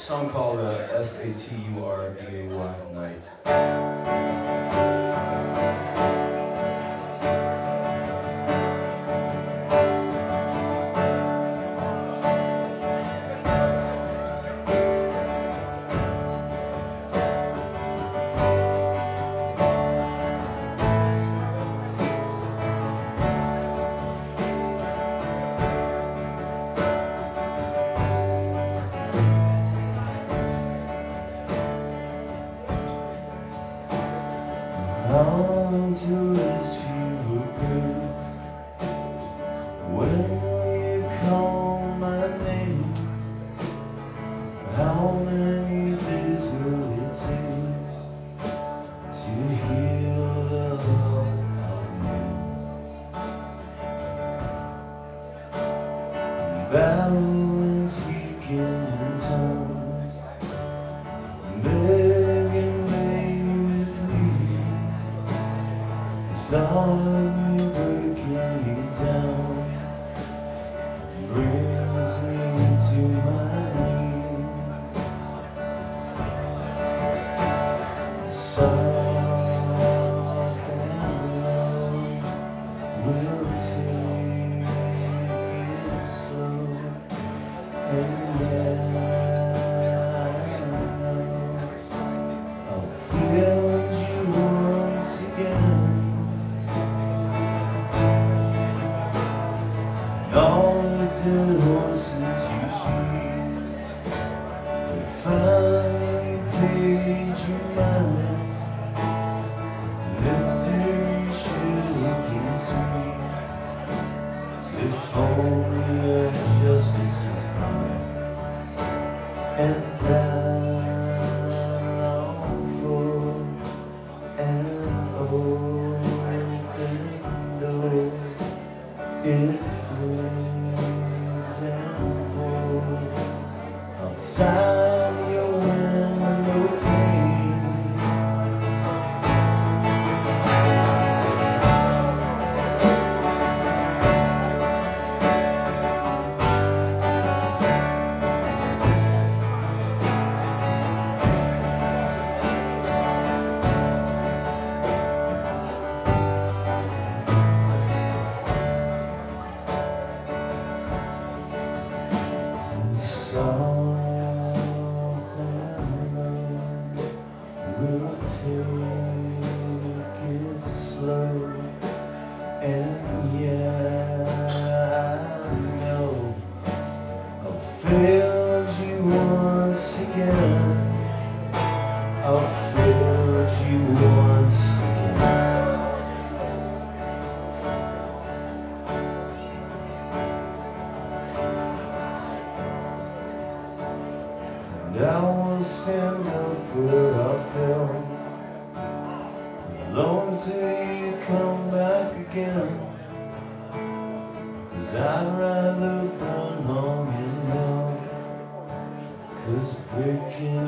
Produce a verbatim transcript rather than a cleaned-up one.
song called uh, S A T U R D A Y, Night. Until this fever breaks, when you call my name, how many days will it take to heal the love of me? Battling, speaking in tongues, begging me to leave. Thought of you breaking me down brings me to my knees. Soft and low, we'll take it slow, and yeah, I know I'll feel you once again. All the dead horses you beat, they finally paid you mine. Victory should have been sweet, if only our justice was mine. And I long for an open door. It rains and pours outside your window pane. Soft and low, we'll take it slow, and yeah, I know I've failed you once again. I've failed you once again. And I will stand up where I fell, alone till you come back again. 'Cause I'd rather burn long in hell, 'cause breaking